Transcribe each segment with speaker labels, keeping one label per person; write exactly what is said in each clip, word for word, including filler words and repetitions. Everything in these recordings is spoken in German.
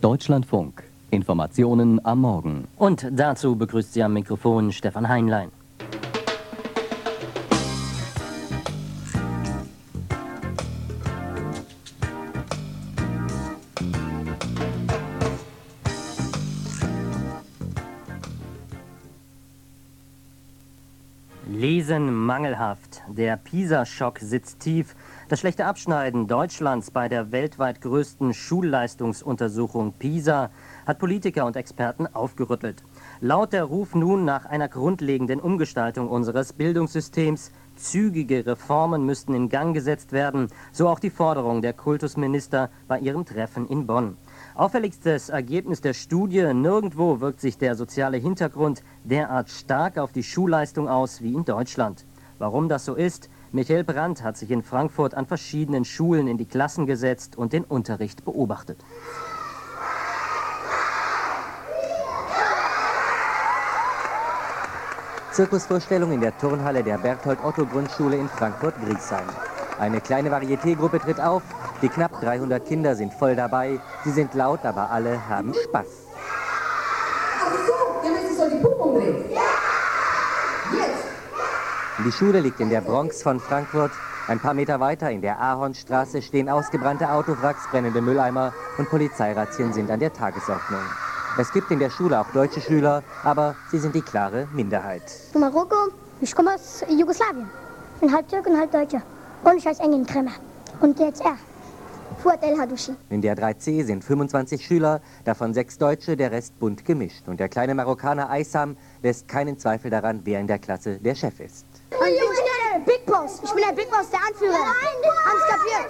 Speaker 1: Deutschlandfunk. Informationen am Morgen.
Speaker 2: Und dazu begrüßt Sie am Mikrofon Stefan Heinlein. Lesen mangelhaft. Der PISA-Schock sitzt tief. Das schlechte Abschneiden Deutschlands bei der weltweit größten Schulleistungsuntersuchung PISA hat Politiker und Experten aufgerüttelt. Laut der Ruf nun nach einer grundlegenden Umgestaltung unseres Bildungssystems. Zügige Reformen müssten in Gang gesetzt werden, so auch die Forderung der Kultusminister bei ihrem Treffen in Bonn. Auffälligstes Ergebnis der Studie: Nirgendwo wirkt sich der soziale Hintergrund derart stark auf die Schulleistung aus wie in Deutschland. Warum das so ist? Michael Brandt hat sich in Frankfurt an verschiedenen Schulen in die Klassen gesetzt und den Unterricht beobachtet.
Speaker 3: Zirkusvorstellung in der Turnhalle der Berthold-Otto-Grundschule in Frankfurt-Griesheim. Eine kleine Varieté-Gruppe tritt auf, die knapp dreihundert Kinder sind voll dabei, sie sind laut, aber alle haben Spaß.
Speaker 4: Ach so, dann ist es so die Puppen drehen. Ja! Jetzt!
Speaker 3: Die Schule liegt in der Bronx von Frankfurt. Ein paar Meter weiter in der Ahornstraße stehen ausgebrannte Autowracks, brennende Mülleimer und Polizeirazzien sind an der Tagesordnung. Es gibt in der Schule auch deutsche Schüler, aber sie sind die klare Minderheit.
Speaker 5: Ich bin Marokko, ich komme aus Jugoslawien. Ich bin halb Türke und halb Deutscher. Und ich heiße Engin Kremer. Und jetzt er, Fuad El Hadouchi.
Speaker 3: In der drei C sind fünfundzwanzig Schüler, davon sechs Deutsche, der Rest bunt gemischt. Und der kleine Marokkaner Aysam lässt keinen Zweifel daran, wer in der Klasse der Chef ist.
Speaker 5: Ich bin der Big Boss. Ich bin der Big Boss, der Anführer. Hans kapiert.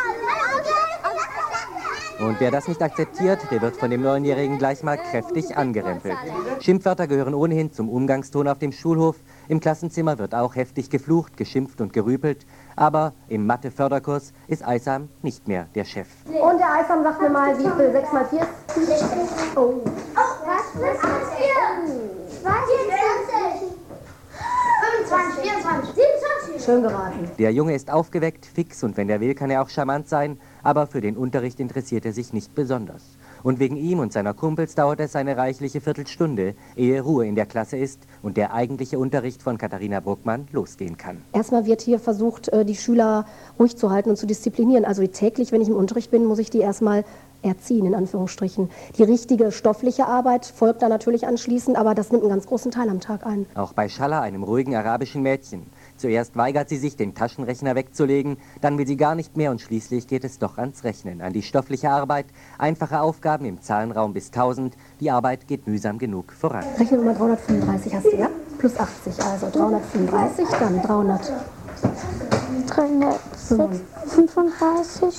Speaker 3: Und wer das nicht akzeptiert, der wird von dem Neunjährigen gleich mal kräftig angerempelt. Schimpfwörter gehören ohnehin zum Umgangston auf dem Schulhof. Im Klassenzimmer wird auch heftig geflucht, geschimpft und gerüpelt. Aber im Mathe-Förderkurs ist Aysam nicht mehr der Chef.
Speaker 6: Und der Aysam sagt mir mal, wie viel sechs mal vier ist? Oh.
Speaker 5: Oh, was? Was ist vier? vierundzwanzig. fünfundzwanzig, vierundzwanzig, siebenundzwanzig.
Speaker 6: Schön geraten.
Speaker 3: Der Junge ist aufgeweckt, fix und wenn er will, kann er auch charmant sein. Aber für den Unterricht interessiert er sich nicht besonders. Und wegen ihm und seiner Kumpels dauert es eine reichliche Viertelstunde, ehe Ruhe in der Klasse ist und der eigentliche Unterricht von Katharina Bruckmann losgehen kann.
Speaker 6: Erstmal wird hier versucht, die Schüler ruhig zu halten und zu disziplinieren. Also täglich, wenn ich im Unterricht bin, muss ich die erstmal erziehen, in Anführungsstrichen. Die richtige stoffliche Arbeit folgt dann natürlich anschließend, aber das nimmt einen ganz großen Teil am Tag ein.
Speaker 3: Auch bei Schala, einem ruhigen arabischen Mädchen. Zuerst weigert sie sich, den Taschenrechner wegzulegen, dann will sie gar nicht mehr und schließlich geht es doch ans Rechnen, an die stoffliche Arbeit, einfache Aufgaben im Zahlenraum bis tausend. Die Arbeit geht mühsam genug voran.
Speaker 6: Rechnen wir mal dreihundertfünfunddreißig, hast du, ja? Plus achtzig, also dreihundertfünfunddreißig, dann dreihundert.
Speaker 5: dreihundertfünfunddreißig,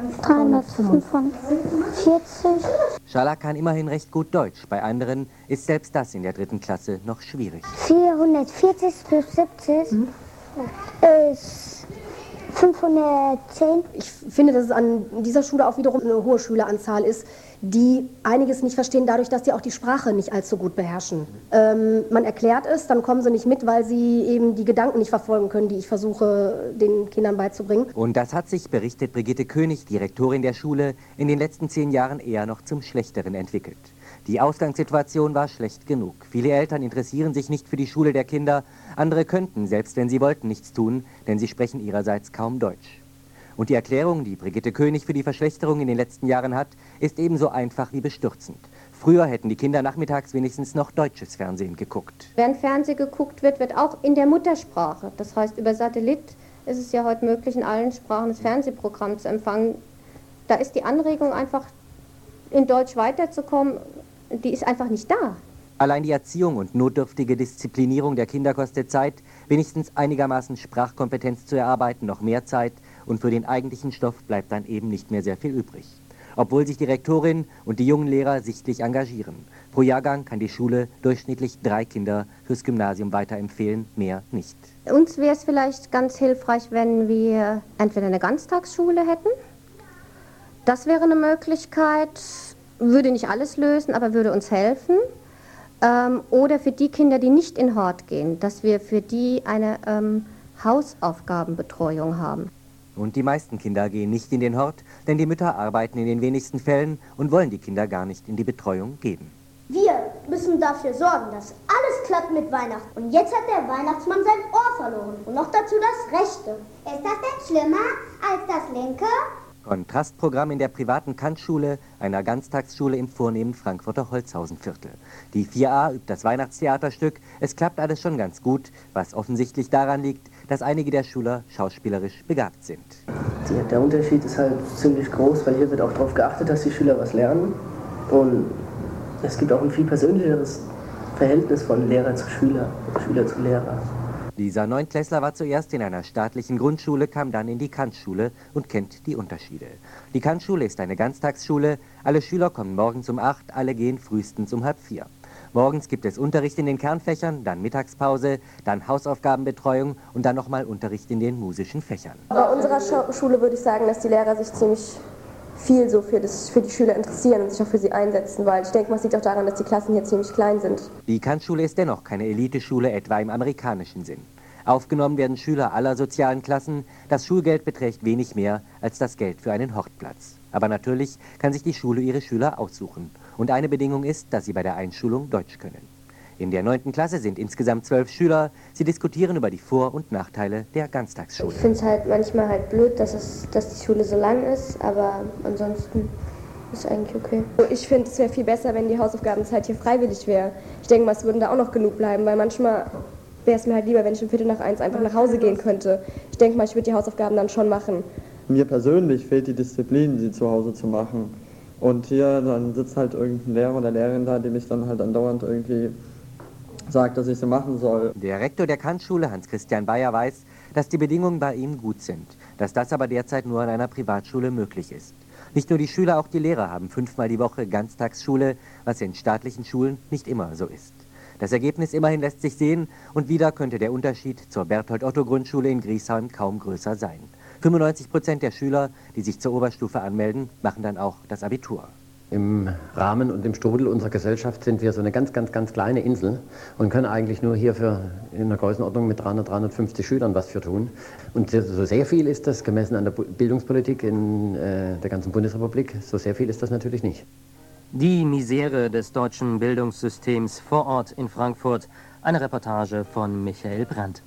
Speaker 5: dreihundertfünfundvierzig.
Speaker 3: Schala kann immerhin recht gut Deutsch, bei anderen ist selbst das in der dritten Klasse noch schwierig.
Speaker 5: vierhundertvierzig plus siebzig hm? ist fünfhundertzehn.
Speaker 6: Ich finde, dass es an dieser Schule auch wiederum eine hohe Schüleranzahl ist, die einiges nicht verstehen, dadurch, dass sie auch die Sprache nicht allzu gut beherrschen. Ähm, man erklärt es, dann kommen sie nicht mit, weil sie eben die Gedanken nicht verfolgen können, die ich versuche, den Kindern beizubringen.
Speaker 3: Und das hat sich, berichtet Brigitte König, Direktorin der Schule, in den letzten zehn Jahren eher noch zum Schlechteren entwickelt. Die Ausgangssituation war schlecht genug. Viele Eltern interessieren sich nicht für die Schule der Kinder. Andere könnten, selbst wenn sie wollten, nichts tun, denn sie sprechen ihrerseits kaum Deutsch. Und die Erklärung, die Brigitte König für die Verschlechterung in den letzten Jahren hat, ist ebenso einfach wie bestürzend. Früher hätten die Kinder nachmittags wenigstens noch deutsches Fernsehen geguckt.
Speaker 7: Während Fernsehen geguckt wird, wird auch in der Muttersprache, das heißt über Satellit, ist es ja heute möglich, in allen Sprachen das Fernsehprogramm zu empfangen. Da ist die Anregung einfach, in Deutsch weiterzukommen, die ist einfach nicht da.
Speaker 3: Allein die Erziehung und notdürftige Disziplinierung der Kinder kostet Zeit, wenigstens einigermaßen Sprachkompetenz zu erarbeiten, noch mehr Zeit und für den eigentlichen Stoff bleibt dann eben nicht mehr sehr viel übrig. Obwohl sich die Rektorin und die jungen Lehrer sichtlich engagieren. Pro Jahrgang kann die Schule durchschnittlich drei Kinder fürs Gymnasium weiterempfehlen, mehr nicht.
Speaker 7: Uns wäre es vielleicht ganz hilfreich, wenn wir entweder eine Ganztagsschule hätten. Das wäre eine Möglichkeit, würde nicht alles lösen, aber würde uns helfen. Ähm, oder für die Kinder, die nicht in Hort gehen, dass wir für die eine ähm, Hausaufgabenbetreuung haben.
Speaker 3: Und die meisten Kinder gehen nicht in den Hort, denn die Mütter arbeiten in den wenigsten Fällen und wollen die Kinder gar nicht in die Betreuung geben.
Speaker 5: Wir müssen dafür sorgen, dass alles klappt mit Weihnachten. Und jetzt hat der Weihnachtsmann sein Ohr verloren und noch dazu das rechte.
Speaker 8: Ist das denn schlimmer als das linke?
Speaker 3: Kontrastprogramm in der privaten Kantschule, einer Ganztagsschule im vornehmen Frankfurter Holzhausenviertel. Die vier a übt das Weihnachtstheaterstück. Es klappt alles schon ganz gut, was offensichtlich daran liegt, dass einige der Schüler schauspielerisch begabt sind.
Speaker 9: Der Unterschied ist halt ziemlich groß, weil hier wird auch darauf geachtet, dass die Schüler was lernen. Und es gibt auch ein viel persönlicheres Verhältnis von Lehrer zu Schüler, Schüler zu Lehrer.
Speaker 3: Dieser Neunklässler war zuerst in einer staatlichen Grundschule, kam dann in die Kantschule und kennt die Unterschiede. Die Kantschule ist eine Ganztagsschule. Alle Schüler kommen morgens um acht, alle gehen frühestens um halb vier. Morgens gibt es Unterricht in den Kernfächern, dann Mittagspause, dann Hausaufgabenbetreuung und dann nochmal Unterricht in den musischen Fächern.
Speaker 10: Bei unserer Schule würde ich sagen, dass die Lehrer sich ziemlich viel so für, das, für die Schüler interessieren und sich auch für sie einsetzen, weil ich denke, man sieht auch daran, dass die Klassen hier ziemlich klein sind.
Speaker 3: Die Kantschule ist dennoch keine Eliteschule, etwa im amerikanischen Sinn. Aufgenommen werden Schüler aller sozialen Klassen. Das Schulgeld beträgt wenig mehr als das Geld für einen Hortplatz. Aber natürlich kann sich die Schule ihre Schüler aussuchen. Und eine Bedingung ist, dass sie bei der Einschulung Deutsch können. In der neunten Klasse sind insgesamt zwölf Schüler. Sie diskutieren über die Vor- und Nachteile der Ganztagsschule.
Speaker 10: Ich finde es halt manchmal halt blöd, dass, es, dass die Schule so lang ist, aber ansonsten ist es eigentlich okay. Ich finde, es wäre viel besser, wenn die Hausaufgabenzeit hier freiwillig wäre. Ich denke mal, es würden da auch noch genug bleiben, weil manchmal wäre es mir halt lieber, wenn ich um Viertel nach eins einfach nach Hause gehen könnte. Ich denke mal, ich würde die Hausaufgaben dann schon machen.
Speaker 11: Mir persönlich fehlt die Disziplin, sie zu Hause zu machen. Und hier dann sitzt halt irgendein Lehrer oder Lehrerin da, die mich dann halt andauernd irgendwie sagt, dass ich sie machen soll.
Speaker 3: Der Rektor der Kantschule, Hans-Christian Bayer, weiß, dass die Bedingungen bei ihm gut sind, dass das aber derzeit nur an einer Privatschule möglich ist. Nicht nur die Schüler, auch die Lehrer haben fünfmal die Woche Ganztagsschule, was in staatlichen Schulen nicht immer so ist. Das Ergebnis immerhin lässt sich sehen und wieder könnte der Unterschied zur Berthold-Otto-Grundschule in Griesheim kaum größer sein. fünfundneunzig Prozent der Schüler, die sich zur Oberstufe anmelden, machen dann auch das Abitur.
Speaker 12: Im Rahmen und im Strudel unserer Gesellschaft sind wir so eine ganz, ganz, ganz kleine Insel und können eigentlich nur hier für in einer Größenordnung mit dreihundert, dreihundertfünfzig Schülern was für tun. Und so sehr viel ist das, gemessen an der Bildungspolitik in äh, der ganzen Bundesrepublik, so sehr viel ist das natürlich nicht.
Speaker 2: Die Misere des deutschen Bildungssystems vor Ort in Frankfurt. Eine Reportage von Michael Brandt.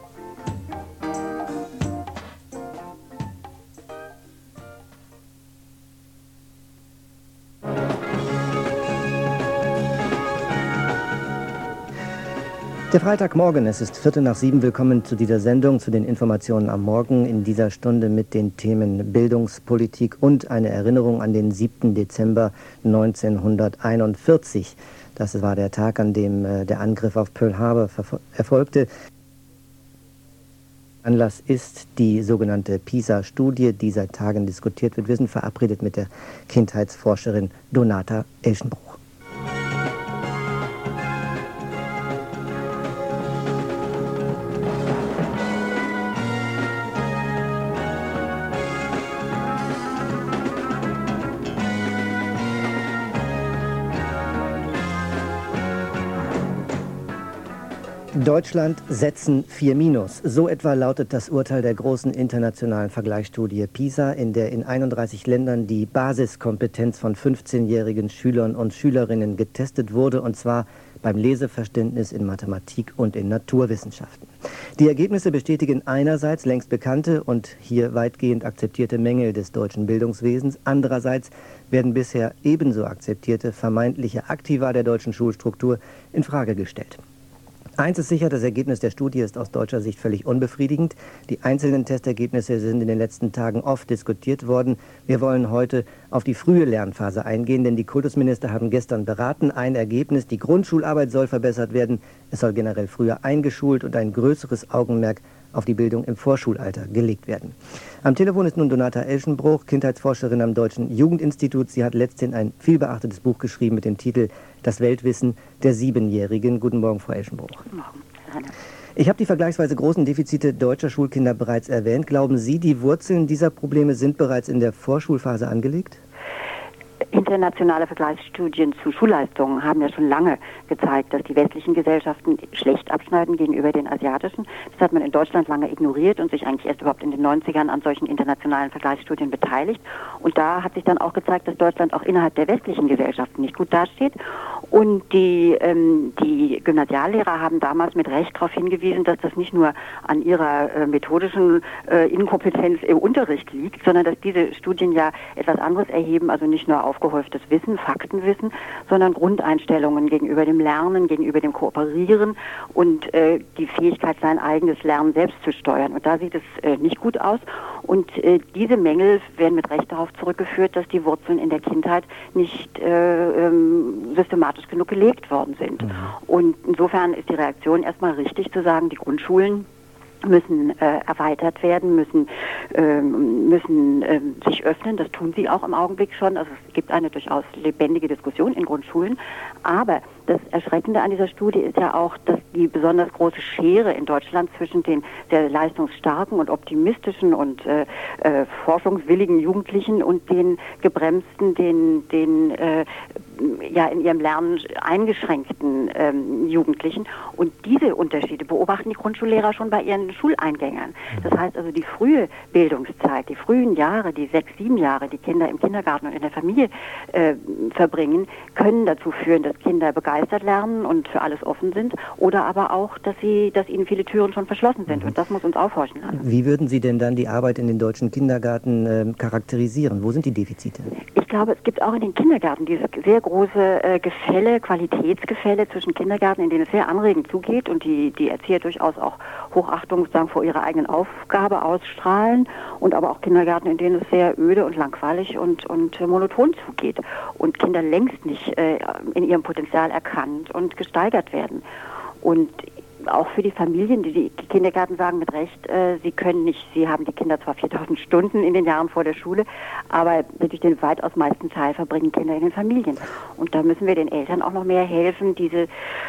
Speaker 13: Der Freitagmorgen, es ist Viertel nach sieben. Willkommen zu dieser Sendung, zu den Informationen am Morgen. In dieser Stunde mit den Themen Bildungspolitik und eine Erinnerung an den siebten Dezember neunzehnhunderteinundvierzig. Das war der Tag, an dem äh, der Angriff auf Pearl Harbor erfolgte. Anlass ist die sogenannte PISA-Studie, die seit Tagen diskutiert wird. Wir sind verabredet mit der Kindheitsforscherin Donata Eschenbruch. Deutschland setzen vier minus. So etwa lautet das Urteil der großen internationalen Vergleichsstudie PISA, in der in einunddreißig Ländern die Basiskompetenz von fünfzehnjährigen Schülern und Schülerinnen getestet wurde, und zwar beim Leseverständnis in Mathematik und in Naturwissenschaften. Die Ergebnisse bestätigen einerseits längst bekannte und hier weitgehend akzeptierte Mängel des deutschen Bildungswesens, andererseits werden bisher ebenso akzeptierte vermeintliche Aktiva der deutschen Schulstruktur in Frage gestellt. Eins ist sicher, das Ergebnis der Studie ist aus deutscher Sicht völlig unbefriedigend. Die einzelnen Testergebnisse sind in den letzten Tagen oft diskutiert worden. Wir wollen heute auf die frühe Lernphase eingehen, denn die Kultusminister haben gestern beraten. Ein Ergebnis: die Grundschularbeit soll verbessert werden. Es soll generell früher eingeschult und ein größeres Augenmerk auf die Bildung im Vorschulalter gelegt werden. Am Telefon ist nun Donata Eschenbruch, Kindheitsforscherin am Deutschen Jugendinstitut. Sie hat letzthin ein vielbeachtetes Buch geschrieben mit dem Titel Das Weltwissen der Siebenjährigen. Guten Morgen, Frau Eschenbruch.
Speaker 14: Guten Morgen. Hallo.
Speaker 13: Ich habe die vergleichsweise großen Defizite deutscher Schulkinder bereits erwähnt. Glauben Sie, die Wurzeln dieser Probleme sind bereits in der Vorschulphase angelegt?
Speaker 14: Internationale Vergleichsstudien zu Schulleistungen haben ja schon lange gezeigt, dass die westlichen Gesellschaften schlecht abschneiden gegenüber den asiatischen. Das hat man in Deutschland lange ignoriert und sich eigentlich erst überhaupt in den neunzigern an solchen internationalen Vergleichsstudien beteiligt. Und da hat sich dann auch gezeigt, dass Deutschland auch innerhalb der westlichen Gesellschaften nicht gut dasteht. Und die, ähm, die Gymnasiallehrer haben damals mit Recht darauf hingewiesen, dass das nicht nur an ihrer äh, methodischen äh, Inkompetenz im Unterricht liegt, sondern dass diese Studien ja etwas anderes erheben, also nicht nur aufgehäuftes Wissen, Faktenwissen, sondern Grundeinstellungen gegenüber dem Lernen, gegenüber dem Kooperieren und äh, die Fähigkeit, sein eigenes Lernen selbst zu steuern. Und da sieht es äh, nicht gut aus. Und äh, diese Mängel werden mit Recht darauf zurückgeführt, dass die Wurzeln in der Kindheit nicht äh, ähm, systematisch genug gelegt worden sind. Mhm. Und insofern ist die Reaktion erstmal richtig zu sagen, die Grundschulen müssen äh, erweitert werden, müssen, ähm, müssen ähm, sich öffnen. Das tun sie auch im Augenblick schon. Also es gibt eine durchaus lebendige Diskussion in Grundschulen. Aber das Erschreckende an dieser Studie ist ja auch, dass die besonders große Schere in Deutschland zwischen den sehr leistungsstarken und optimistischen und äh, äh, forschungswilligen Jugendlichen und den gebremsten, den, den äh, ja in ihrem Lernen eingeschränkten ähm, Jugendlichen. Und diese Unterschiede beobachten die Grundschullehrer schon bei ihren Schuleingängern. Das heißt also, die frühe Bildungszeit, die frühen Jahre, die sechs, sieben Jahre, die Kinder im Kindergarten und in der Familie äh, verbringen, können dazu führen, dass Kinder begeistert lernen und für alles offen sind, oder aber auch, dass sie, dass ihnen viele Türen schon verschlossen sind. Und das muss uns aufhorchen lassen.
Speaker 13: Wie würden Sie denn dann die Arbeit in den deutschen Kindergärten äh, charakterisieren? Wo sind die Defizite?
Speaker 14: Ich glaube, es gibt auch in den Kindergärten diese sehr große äh, Gefälle, Qualitätsgefälle zwischen Kindergärten, in denen es sehr anregend zugeht und die, die Erzieher durchaus auch Hochachtung sozusagen vor ihrer eigenen Aufgabe ausstrahlen, und aber auch Kindergärten, in denen es sehr öde und langweilig und, und äh, monoton zugeht und Kinder längst nicht äh, in ihrem Potenzial erkannt und gesteigert werden. Und auch für die Familien, die, die Kindergärten sagen mit Recht, äh, sie können nicht, sie haben die Kinder zwar viertausend Stunden in den Jahren vor der Schule, aber durch den weitaus meisten Teil verbringen Kinder in den Familien. Und da müssen wir den Eltern auch noch mehr helfen, diese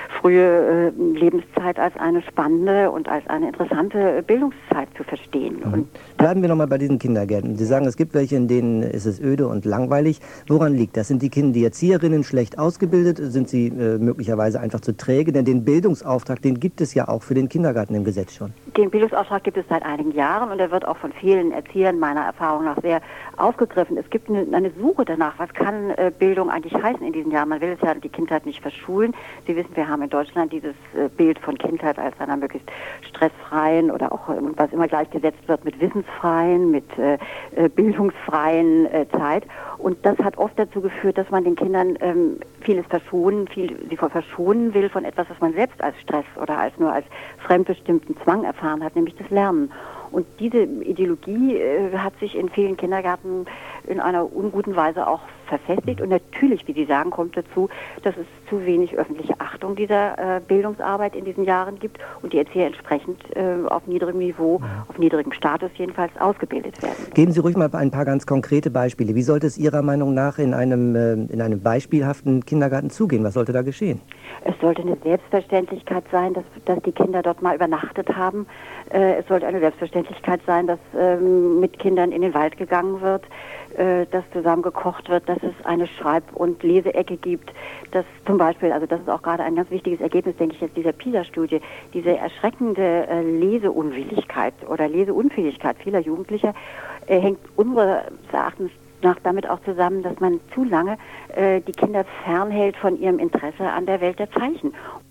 Speaker 14: frühe äh, Lebenszeit als eine spannende und als eine interessante Bildungszeit zu verstehen.
Speaker 13: Mhm.
Speaker 14: Und
Speaker 13: bleiben wir nochmal bei diesen Kindergärten. Sie sagen, es gibt welche, in denen ist es öde und langweilig. Woran liegt das? Sind die Kinder, die Erzieherinnen schlecht ausgebildet? Sind sie äh, möglicherweise einfach zu träge? Denn den Bildungsauftrag, den gibt es ja auch für den Kindergarten im Gesetz schon.
Speaker 14: Den Bildungsauftrag gibt es seit einigen Jahren und er wird auch von vielen Erziehern meiner Erfahrung nach sehr aufgegriffen. Es gibt eine, eine Suche danach, was kann äh, Bildung eigentlich heißen in diesen Jahren. Man will es ja die Kindheit nicht verschulen. Sie wissen, wir haben in Deutschland dieses äh, Bild von Kindheit als einer möglichst stressfreien oder auch, äh, was immer gleichgesetzt wird, mit wissensfreien, mit äh, äh, bildungsfreien äh, Zeit. Und das hat oft dazu geführt, dass man den Kindern ähm, vieles verschonen, viel sie vor verschonen will von etwas, was man selbst als Stress oder als nur als fremdbestimmten Zwang erfahren hat, nämlich das Lernen. Und diese Ideologie äh, hat sich in vielen Kindergärten in einer unguten Weise auch verfestigt. Und natürlich, wie Sie sagen, kommt dazu, dass es zu wenig öffentliche Achtung dieser äh, Bildungsarbeit in diesen Jahren gibt und die Erzieher entsprechend äh, auf niedrigem Niveau, auf niedrigem Status jedenfalls ausgebildet werden.
Speaker 13: Geben Sie ruhig mal ein paar ganz konkrete Beispiele. Wie sollte es Ihrer Meinung nach in einem, äh, in einem beispielhaften Kindergarten zugehen? Was sollte da geschehen?
Speaker 14: Es sollte eine Selbstverständlichkeit sein, dass, dass die Kinder dort mal übernachtet haben. Äh, es sollte eine Selbstverständlichkeit sein, dass ähm, mit Kindern in den Wald gegangen wird, äh, dass zusammen gekocht wird, dass es eine Schreib- und Leseecke gibt, dass zum Beispiel, also das ist auch gerade ein ganz wichtiges Ergebnis, denke ich jetzt, dieser PISA-Studie, diese erschreckende äh, Leseunwilligkeit oder Leseunfähigkeit vieler Jugendlicher äh, hängt unseres Erachtens nach damit auch zusammen, dass man zu lange äh, die Kinder fernhält von ihrem Interesse an der Welt der Zeichen.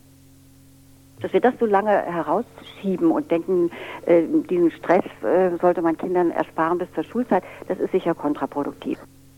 Speaker 14: Dass wir das so lange herausschieben und denken, äh, diesen Stress äh, sollte man Kindern ersparen bis zur Schulzeit, das ist sicher kontraproduktiv.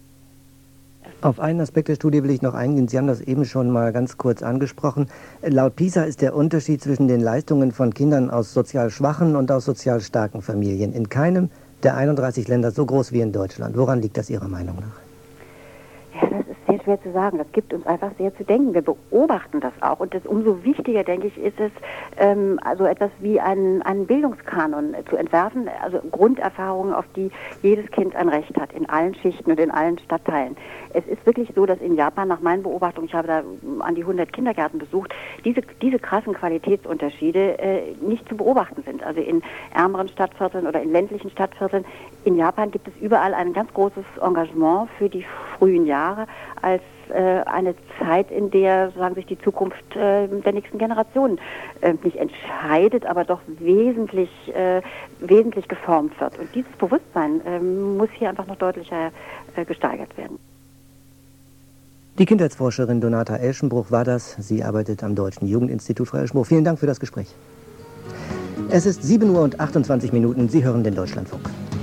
Speaker 13: Auf einen Aspekt der Studie will ich noch eingehen. Sie haben das eben schon mal ganz kurz angesprochen. Laut PISA ist der Unterschied zwischen den Leistungen von Kindern aus sozial schwachen und aus sozial starken Familien in keinem der einunddreißig Länder so groß wie in Deutschland. Woran liegt das Ihrer Meinung nach?
Speaker 14: Ja, das ist sehr schwer zu sagen. Das gibt uns einfach sehr zu denken. Wir beobachten das auch. Und das umso wichtiger, denke ich, ist es, ähm, also etwas wie einen, einen Bildungskanon zu entwerfen, also Grunderfahrungen, auf die jedes Kind ein Recht hat, in allen Schichten und in allen Stadtteilen. Es ist wirklich so, dass in Japan, nach meinen Beobachtungen, ich habe da an die hundert Kindergärten besucht, diese, diese krassen Qualitätsunterschiede äh, nicht zu beobachten sind. Also in ärmeren Stadtvierteln oder in ländlichen Stadtvierteln in Japan gibt es überall ein ganz großes Engagement für die frühen Jahre als äh, eine Zeit, in der sozusagen sich die Zukunft äh, der nächsten Generation äh, nicht entscheidet, aber doch wesentlich, äh, wesentlich geformt wird. Und dieses Bewusstsein äh, muss hier einfach noch deutlicher äh, gesteigert werden.
Speaker 13: Die Kindheitsforscherin Donata Eschenbruch war das. Sie arbeitet am Deutschen Jugendinstitut Frei-Eschenbruch. Vielen Dank für das Gespräch. Es ist sieben Uhr und achtundzwanzig Minuten. Sie hören den Deutschlandfunk.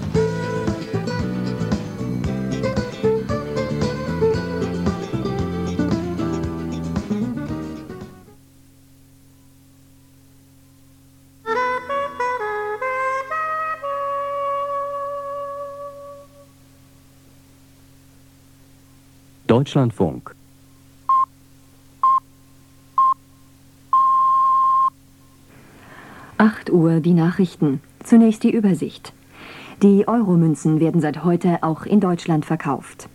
Speaker 1: Deutschlandfunk.
Speaker 15: acht Uhr die Nachrichten. Zunächst die Übersicht. Die Euromünzen werden seit heute auch in Deutschland verkauft.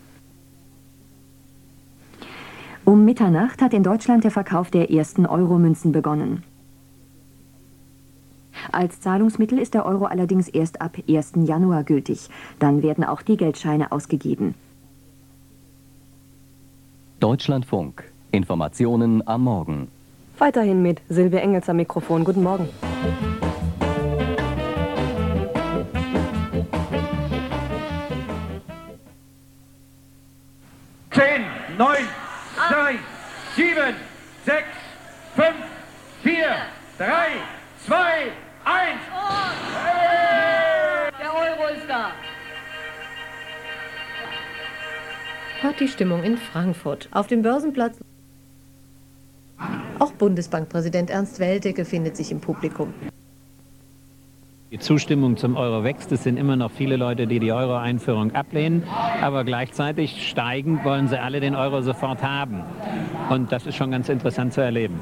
Speaker 15: Um Mitternacht hat in Deutschland der Verkauf der ersten Euromünzen begonnen. Als Zahlungsmittel ist der Euro allerdings erst ab ersten Januar gültig. Dann werden auch die Geldscheine ausgegeben.
Speaker 1: Deutschlandfunk. Informationen am Morgen.
Speaker 16: Weiterhin mit Silvia Engels am Mikrofon. Guten Morgen.
Speaker 17: Zehn, neun, drei, sieben, sechs, fünf, vier, drei, zwei, eins.
Speaker 18: Der Euro ist da.
Speaker 19: Partystimmung in Frankfurt. Auf dem Börsenplatz. Auch Bundesbankpräsident Ernst Weltecke findet sich im Publikum.
Speaker 20: Die Zustimmung zum Euro wächst. Es sind immer noch viele Leute, die die Euro-Einführung ablehnen. Aber gleichzeitig steigend wollen sie alle den Euro sofort haben. Und das ist schon ganz interessant zu erleben.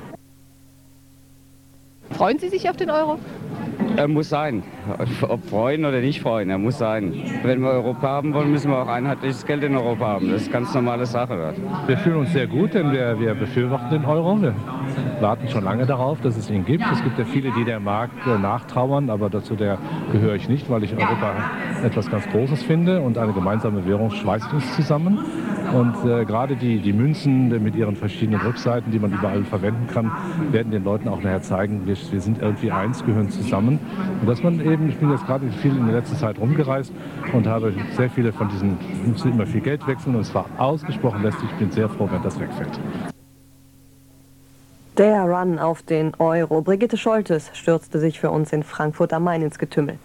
Speaker 19: Freuen Sie sich auf den Euro?
Speaker 21: Er muss sein. Ob freuen oder nicht freuen, er muss sein. Wenn wir Europa haben wollen, müssen wir auch einheitliches Geld in Europa haben. Das ist eine ganz normale Sache.
Speaker 22: Wir fühlen uns sehr gut, denn wir, wir befürworten den Euro. Wir warten schon lange darauf, dass es ihn gibt. Es gibt ja viele, die der Markt äh, nachtrauern, aber dazu der gehöre ich nicht, weil ich Europa etwas ganz Großes finde und eine gemeinsame Währung schweißt uns zusammen. Und äh, gerade die, die Münzen mit ihren verschiedenen Rückseiten, die man überall verwenden kann, werden den Leuten auch nachher zeigen, wir, wir sind irgendwie eins, gehören zusammen. Und dass man eben, ich bin jetzt gerade viel in der letzten Zeit rumgereist und habe sehr viele von diesen, müssen immer viel Geld wechseln und es war ausgesprochen lästig. Ich bin sehr froh, wenn das wegfällt.
Speaker 16: Der Run auf den Euro. Brigitte Scholtes stürzte sich für uns in Frankfurt am Main ins Getümmel.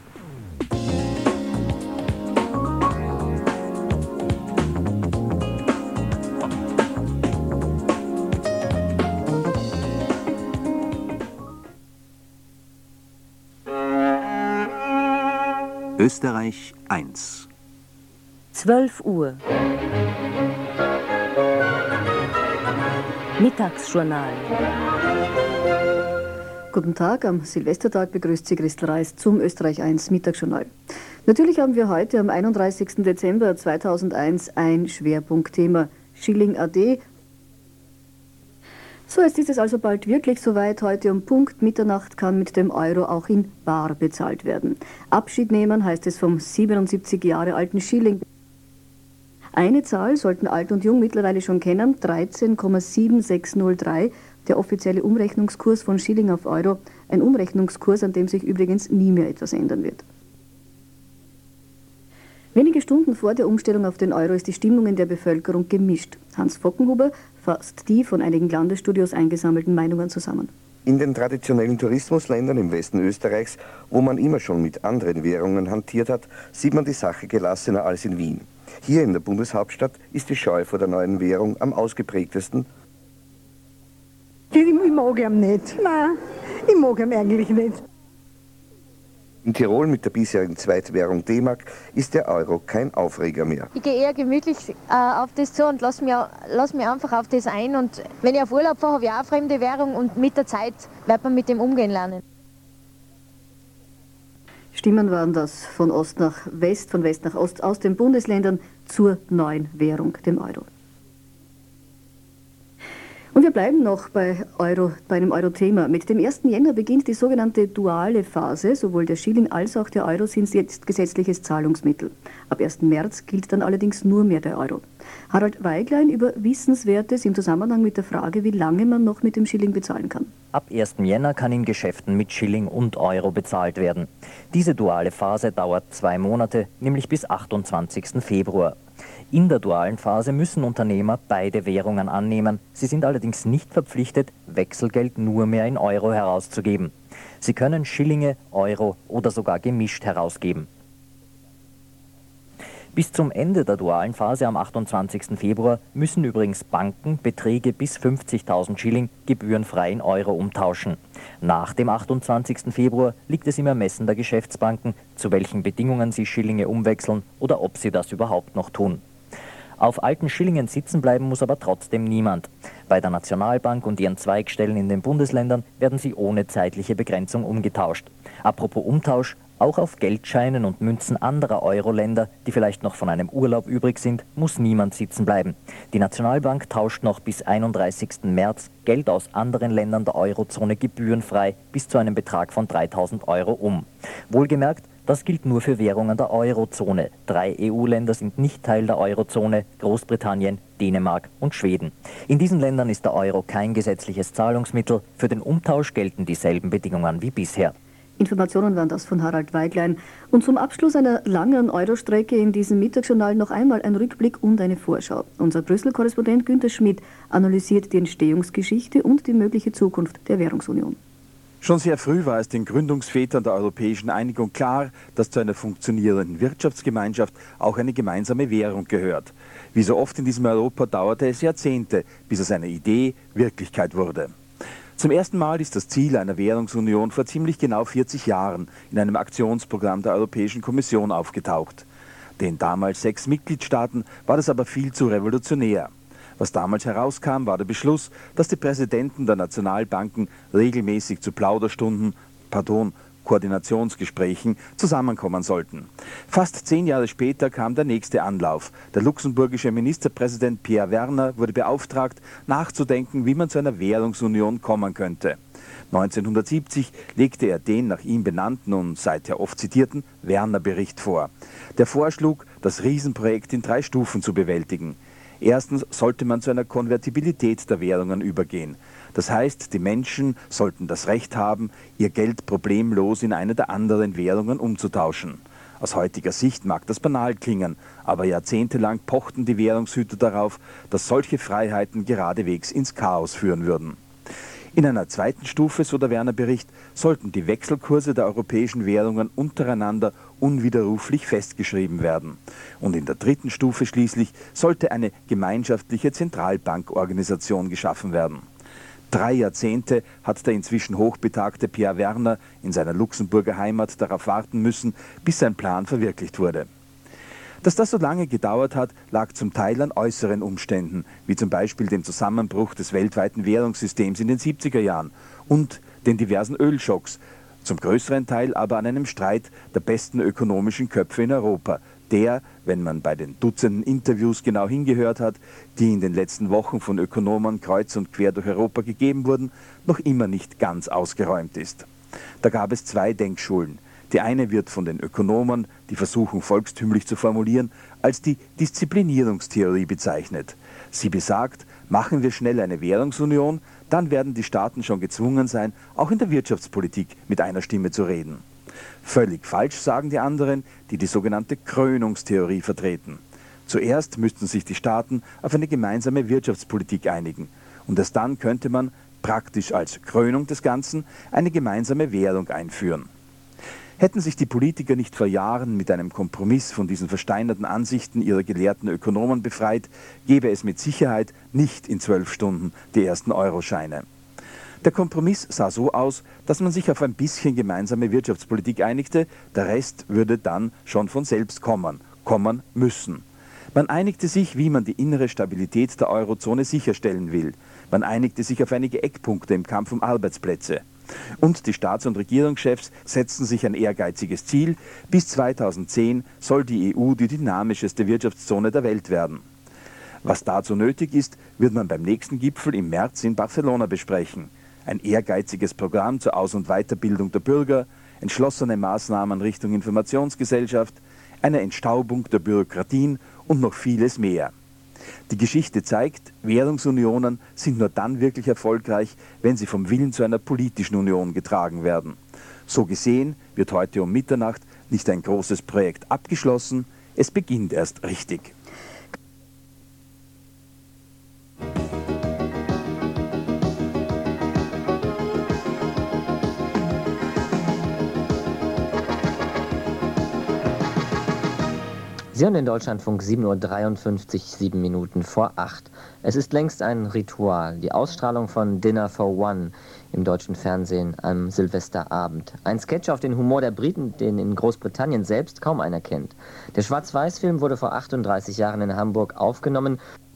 Speaker 23: Österreich eins.
Speaker 24: zwölf Uhr. Mittagsjournal.
Speaker 25: Guten Tag, am Silvestertag begrüßt Sie Christel Reis zum Österreich eins Mittagsjournal. Natürlich haben wir heute am einunddreißigsten Dezember zweitausendeins ein Schwerpunktthema, Schilling A D. So, jetzt ist es also bald wirklich soweit. Heute um Punkt Mitternacht kann mit dem Euro auch in bar bezahlt werden. Abschied nehmen heißt es vom siebenundsiebzig Jahre alten Schilling. Eine Zahl sollten alt und jung mittlerweile schon kennen, dreizehn Komma sieben sechs null drei, der offizielle Umrechnungskurs von Schilling auf Euro. Ein Umrechnungskurs, an dem sich übrigens nie mehr etwas ändern wird. Wenige Stunden vor der Umstellung auf den Euro ist die Stimmung in der Bevölkerung gemischt. Hans Fockenhuber fasst die von einigen Landesstudios eingesammelten Meinungen zusammen.
Speaker 26: In den traditionellen Tourismusländern im Westen Österreichs, wo man immer schon mit anderen Währungen hantiert hat, sieht man die Sache gelassener als in Wien. Hier in der Bundeshauptstadt ist die Scheu vor der neuen Währung am ausgeprägtesten.
Speaker 27: Ich, ich mag ihn nicht. Nein, ich mag ihn eigentlich nicht.
Speaker 26: In Tirol mit der bisherigen Zweitwährung D-Mark ist der Euro kein Aufreger mehr.
Speaker 28: Ich gehe eher gemütlich äh, auf das zu und lasse mich, lass mich einfach auf das ein. Und wenn ich auf Urlaub fahre, habe ich auch eine fremde Währung und mit der Zeit wird man mit dem umgehen lernen.
Speaker 25: Stimmen waren das von Ost nach West, von West nach Ost, aus den Bundesländern zur neuen Währung, dem Euro. Und wir bleiben noch bei, Euro, bei einem Euro-Thema. Mit dem ersten Jänner beginnt die sogenannte duale Phase. Sowohl der Schilling als auch der Euro sind jetzt gesetzliches Zahlungsmittel. Ab ersten März gilt dann allerdings nur mehr der Euro. Harald Weiglein über Wissenswertes im Zusammenhang mit der Frage, wie lange man noch mit dem Schilling bezahlen kann.
Speaker 4: Ab ersten Jänner kann in Geschäften mit Schilling und Euro bezahlt werden. Diese duale Phase dauert zwei Monate, nämlich bis achtundzwanzigsten Februar. In der dualen Phase müssen Unternehmer beide Währungen annehmen. Sie sind allerdings nicht verpflichtet, Wechselgeld nur mehr in Euro herauszugeben. Sie können Schillinge, Euro oder sogar gemischt herausgeben. Bis zum Ende der dualen Phase am achtundzwanzigsten Februar müssen übrigens Banken Beträge bis fünfzigtausend Schilling gebührenfrei in Euro umtauschen. Nach dem achtundzwanzigsten Februar liegt es im Ermessen der Geschäftsbanken, zu welchen Bedingungen sie Schillinge umwechseln oder ob sie das überhaupt noch tun. Auf alten Schillingen sitzen bleiben muss aber trotzdem niemand. Bei der Nationalbank und ihren Zweigstellen in den Bundesländern werden sie ohne zeitliche Begrenzung umgetauscht. Apropos Umtausch, auch auf Geldscheinen und Münzen anderer Euro-Länder, die vielleicht noch von einem Urlaub übrig sind, muss niemand sitzen bleiben. Die Nationalbank tauscht noch bis einunddreißigsten März Geld aus anderen Ländern der Eurozone gebührenfrei bis zu einem Betrag von dreitausend Euro um. Wohlgemerkt, das gilt nur für Währungen der Eurozone. Drei E U-Länder sind nicht Teil der Eurozone: Großbritannien, Dänemark und Schweden. In diesen Ländern ist der Euro kein gesetzliches Zahlungsmittel. Für den Umtausch gelten dieselben Bedingungen wie bisher.
Speaker 25: Informationen waren das von Harald Weiglein. Und zum Abschluss einer langen Eurostrecke in diesem Mittagsjournal noch einmal ein Rückblick und eine Vorschau. Unser Brüssel-Korrespondent Günther Schmidt analysiert die Entstehungsgeschichte und die mögliche Zukunft der Währungsunion.
Speaker 5: Schon sehr früh war es den Gründungsvätern der europäischen Einigung klar, dass zu einer funktionierenden Wirtschaftsgemeinschaft auch eine gemeinsame Währung gehört. Wie so oft in diesem Europa dauerte es Jahrzehnte, bis es eine Idee Wirklichkeit wurde. Zum ersten Mal ist das Ziel einer Währungsunion vor ziemlich genau vierzig Jahren in einem Aktionsprogramm der Europäischen Kommission aufgetaucht. Den damals sechs Mitgliedstaaten war das aber viel zu revolutionär. Was damals herauskam, war der Beschluss, dass die Präsidenten der Nationalbanken regelmäßig zu Plauderstunden, pardon, Koordinationsgesprächen zusammenkommen sollten. Fast zehn Jahre später kam der nächste Anlauf. Der luxemburgische Ministerpräsident Pierre Werner wurde beauftragt, nachzudenken, wie man zu einer Währungsunion kommen könnte. neunzehnhundertsiebzig legte er den nach ihm benannten und seither oft zitierten Werner-Bericht vor. Der vorschlug, das Riesenprojekt in drei Stufen zu bewältigen. Erstens sollte man zu einer Konvertibilität der Währungen übergehen. Das heißt, die Menschen sollten das Recht haben, ihr Geld problemlos in eine der anderen Währungen umzutauschen. Aus heutiger Sicht mag das banal klingen, aber jahrzehntelang pochten die Währungshüter darauf, dass solche Freiheiten geradewegs ins Chaos führen würden. In einer zweiten Stufe, so der Werner-Bericht, sollten die Wechselkurse der europäischen Währungen untereinander unwiderruflich festgeschrieben werden. Und in der dritten Stufe schließlich sollte eine gemeinschaftliche Zentralbankorganisation geschaffen werden. Drei Jahrzehnte hat der inzwischen hochbetagte Pierre Werner in seiner Luxemburger Heimat darauf warten müssen, bis sein Plan verwirklicht wurde. Dass das so lange gedauert hat, lag zum Teil an äußeren Umständen, wie zum Beispiel dem Zusammenbruch des weltweiten Währungssystems in den siebziger Jahren und den diversen Ölschocks, zum größeren Teil aber an einem Streit der besten ökonomischen Köpfe in Europa, der, wenn man bei den Dutzenden Interviews genau hingehört hat, die in den letzten Wochen von Ökonomen kreuz und quer durch Europa gegeben wurden, noch immer nicht ganz ausgeräumt ist. Da gab es zwei Denkschulen. Die eine wird von den Ökonomen, die versuchen volkstümlich zu formulieren, als die Disziplinierungstheorie bezeichnet. Sie besagt, machen wir schnell eine Währungsunion, dann werden die Staaten schon gezwungen sein, auch in der Wirtschaftspolitik mit einer Stimme zu reden. Völlig falsch, sagen die anderen, die die sogenannte Krönungstheorie vertreten. Zuerst müssten sich die Staaten auf eine gemeinsame Wirtschaftspolitik einigen und erst dann könnte man, praktisch als Krönung des Ganzen, eine gemeinsame Währung einführen. Hätten sich die Politiker nicht vor Jahren mit einem Kompromiss von diesen versteinerten Ansichten ihrer gelehrten Ökonomen befreit, gäbe es mit Sicherheit nicht in zwölf Stunden die ersten Euroscheine. Der Kompromiss sah so aus, dass man sich auf ein bisschen gemeinsame Wirtschaftspolitik einigte, der Rest würde dann schon von selbst kommen, kommen müssen. Man einigte sich, wie man die innere Stabilität der Eurozone sicherstellen will. Man einigte sich auf einige Eckpunkte im Kampf um Arbeitsplätze. Und die Staats- und Regierungschefs setzten sich ein ehrgeiziges Ziel: Bis zweitausendzehn soll die E U die dynamischste Wirtschaftszone der Welt werden. Was dazu nötig ist, wird man beim nächsten Gipfel im März in Barcelona besprechen. Ein ehrgeiziges Programm zur Aus- und Weiterbildung der Bürger, entschlossene Maßnahmen Richtung Informationsgesellschaft, eine Entstaubung der Bürokratien und noch vieles mehr. Die Geschichte zeigt, Währungsunionen sind nur dann wirklich erfolgreich, wenn sie vom Willen zu einer politischen Union getragen werden. So gesehen wird heute um Mitternacht nicht ein großes Projekt abgeschlossen, es beginnt erst richtig.
Speaker 2: Sie hören den Deutschlandfunk, sieben Uhr dreiundfünfzig, sieben Minuten vor acht. Es ist längst ein Ritual, die Ausstrahlung von Dinner for One im deutschen Fernsehen am Silvesterabend. Ein Sketch auf den Humor der Briten, den in Großbritannien selbst kaum einer kennt. Der Schwarz-Weiß-Film wurde vor achtunddreißig Jahren in Hamburg aufgenommen.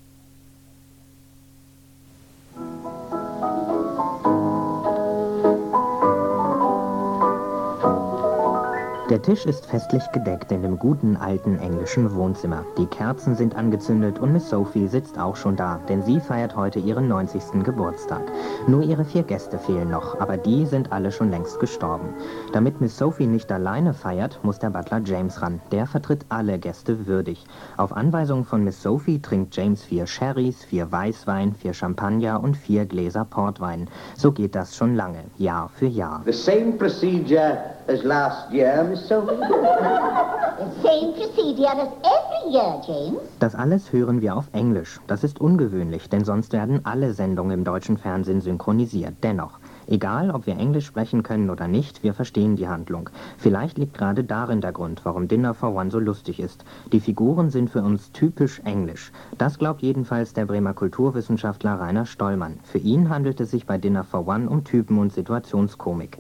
Speaker 3: Der Tisch ist festlich gedeckt in dem guten alten englischen Wohnzimmer. Die Kerzen sind angezündet und Miss Sophie sitzt auch schon da, denn sie feiert heute ihren neunzigsten Geburtstag. Nur ihre vier Gäste fehlen noch, aber die sind alle schon längst gestorben. Damit Miss Sophie nicht alleine feiert, muss der Butler James ran. Der vertritt alle Gäste würdig. Auf Anweisung von Miss Sophie trinkt James vier Sherrys, vier Weißwein, vier Champagner und vier Gläser Portwein. So geht das schon lange, Jahr für Jahr.
Speaker 6: The same procedure as last year, Miss Sophie?
Speaker 7: The same procedure as every year, James.
Speaker 3: Das alles hören wir auf Englisch. Das ist ungewöhnlich, denn sonst werden alle Sendungen im deutschen Fernsehen synchronisiert. Dennoch, egal ob wir Englisch sprechen können oder nicht, wir verstehen die Handlung. Vielleicht liegt gerade darin der Grund, warum Dinner for One so lustig ist. Die Figuren sind für uns typisch englisch. Das glaubt jedenfalls der Bremer Kulturwissenschaftler Rainer Stollmann. Für ihn handelt es sich bei Dinner for One um Typen- und Situationskomik.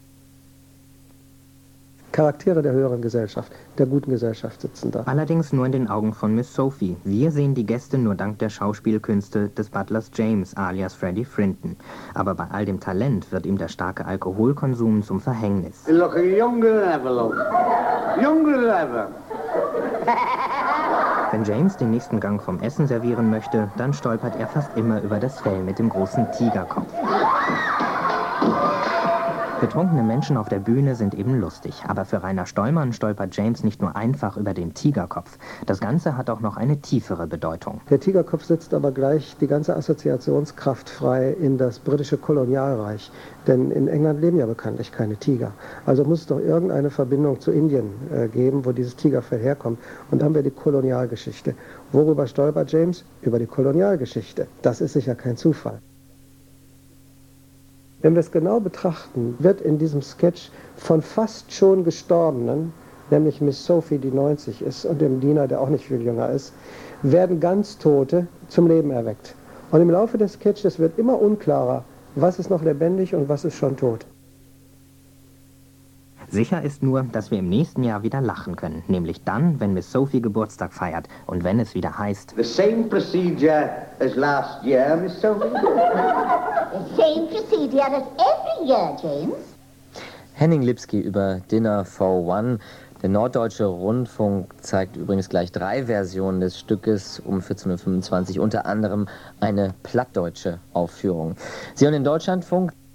Speaker 8: Charaktere der höheren Gesellschaft, der guten Gesellschaft sitzen da.
Speaker 3: Allerdings nur in den Augen von Miss Sophie. Wir sehen die Gäste nur dank der Schauspielkünste des Butlers James alias Freddie Frinton. Aber bei all dem Talent wird ihm der starke Alkoholkonsum zum Verhängnis.
Speaker 6: You look younger than ever, look. Younger than ever.
Speaker 3: Wenn James den nächsten Gang vom Essen servieren möchte, dann stolpert er fast immer über das Fell mit dem großen Tigerkopf. Betrunkene Menschen auf der Bühne sind eben lustig, aber für Rainer Stollmann stolpert James nicht nur einfach über den Tigerkopf. Das Ganze hat auch noch eine tiefere Bedeutung.
Speaker 8: Der Tigerkopf setzt aber gleich die ganze Assoziationskraft frei in das britische Kolonialreich. Denn in England leben ja bekanntlich keine Tiger. Also muss es doch irgendeine Verbindung zu Indien äh, geben, wo dieses Tigerfell herkommt. Und dann haben wir die Kolonialgeschichte. Worüber stolpert James? Über die Kolonialgeschichte. Das ist sicher kein Zufall. Wenn wir es genau betrachten, wird in diesem Sketch von fast schon Gestorbenen, nämlich Miss Sophie, die neunzig ist, und dem Diener, der auch nicht viel jünger ist, werden ganz Tote zum Leben erweckt. Und im Laufe des Sketches wird immer unklarer, was ist noch lebendig und was ist schon tot.
Speaker 3: Sicher ist nur, dass wir im nächsten Jahr wieder lachen können, nämlich dann, wenn Miss Sophie Geburtstag feiert und wenn es wieder heißt:
Speaker 6: The same procedure as last year, Miss Sophie?
Speaker 7: The same procedure as every year, James.
Speaker 2: Henning Lipski über Dinner for One. Der Norddeutsche Rundfunk zeigt übrigens gleich drei Versionen des Stückes um vierzehn Uhr fünfundzwanzig, unter anderem eine plattdeutsche Aufführung. Sie hören den Deutschlandfunk.